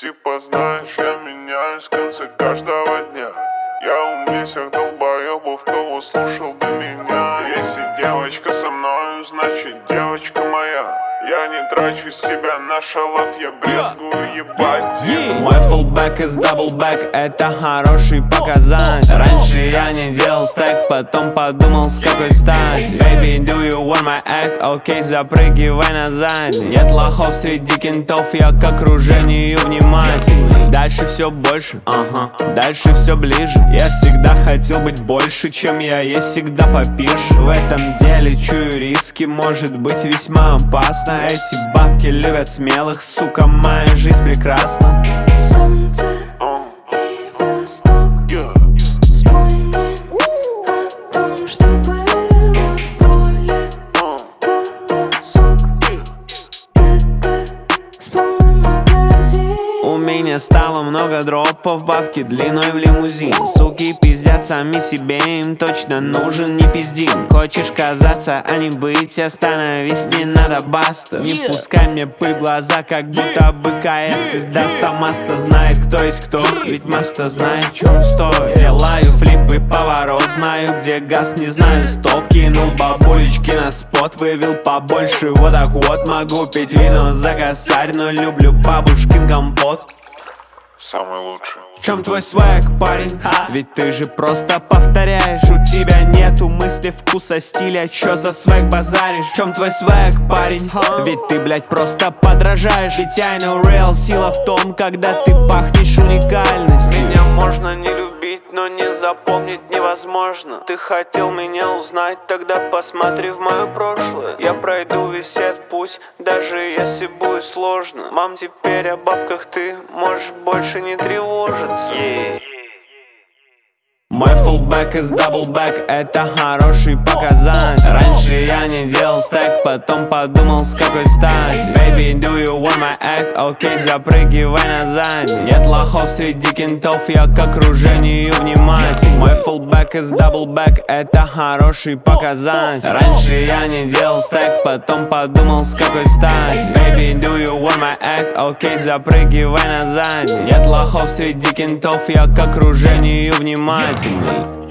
Типа знаешь, я меняюсь в конце каждого дня. Я умнее всех долбоебов, кто услышал до меня. Если девочка со мною, значит девочка моя. Я не трачу себя на шалав, я брезгую ебать. Мой фулбэк из даблбэк, это хороший показатель. Раньше я не делал стэк, потом подумал с какой стати. Baby, do you want my egg? Окей, запрыгивай на задний. Нет лохов среди кентов, я к окружению внимательный. Дальше все больше, дальше все ближе. Я всегда хотел быть больше, чем я есть, всегда попише. В этом деле чую риски, может быть весьма опасно. Эти бабки любят смелых, сука, моя жизнь прекрасна. Солнце и восток. Вспомни о том, что было в поле. Голосок. С полным магазин. У меня стало много дропов, бабки длиной в лимузин. Суки пиздят сами себе, им точно нужен не пиздин. Хочешь казаться, а не быть, остановись, не надо, баста. Не пускай мне пыль в глаза, как будто бы КС издаст. А Маста знает, кто есть кто, ведь Маста знает, чё он стоит. Делаю флип и поворот, знаю, где газ, не знаю, стоп. Кинул бабулечки на спот, вывел побольше, вот так вот. Могу пить вино за косарь, но люблю бабушкин компот. Самый лучший. В чем твой свэг, парень? Ведь ты же просто повторяешь. У тебя нету мысли, вкуса, стиля. Чё за свэг базаришь? В чем твой свэг, парень? Ведь ты, блядь, просто подражаешь. Ведь I know real, сила в том, когда ты пахнешь уникальностью. Меня можно не любить, но не запомнить невозможно. Ты хотел меня узнать, тогда посмотри в мое прошлое. Я пройду весь этот путь, даже если будет сложно. Мам, теперь о бабках ты можешь больше не тревожиться. Мой фулбэк из даблбэк, это хороший показатель. Раньше я не делал стэк, потом подумал с какой стати. Baby, do you want my egg? Окей, запрыгивай на задний. Нет лохов среди кентов, я к окружению внимательный. Мой фулбэк из даблбэк, это хороший показатель. Раньше я не делал стэк, потом подумал с какой стати. Baby, do you want my egg? Окей, запрыгивай на задний. Нет лохов среди кентов, я к окружению внимательный.